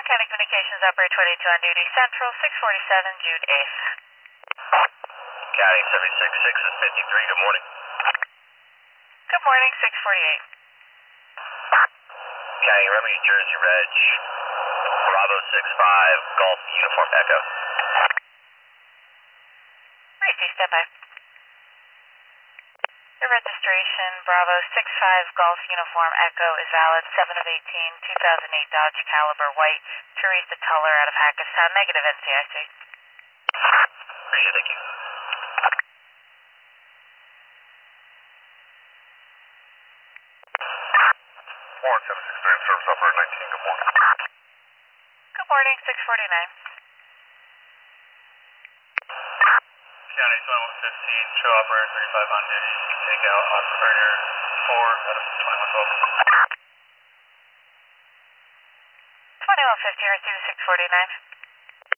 County Communications Operator 22 on duty, Central, 647, June 8th. County 766 is 53, good morning. Good morning, 648. County Remy, Jersey Reg, Bravo 65, Golf Uniform Echo. Receive, standby. The registration, Bravo 65, Golf Uniform Echo, is valid 7 of 18, 2008 Dodge Caliber White, Teresa Tuller out of Hackettstown, negative NCIC. Appreciate it, thank you. Warren 763, service operator 19, good morning. Good morning, 649. County 2115, show operator 35 on duty, take out operator 4 out of 2112. 2115, receive 649.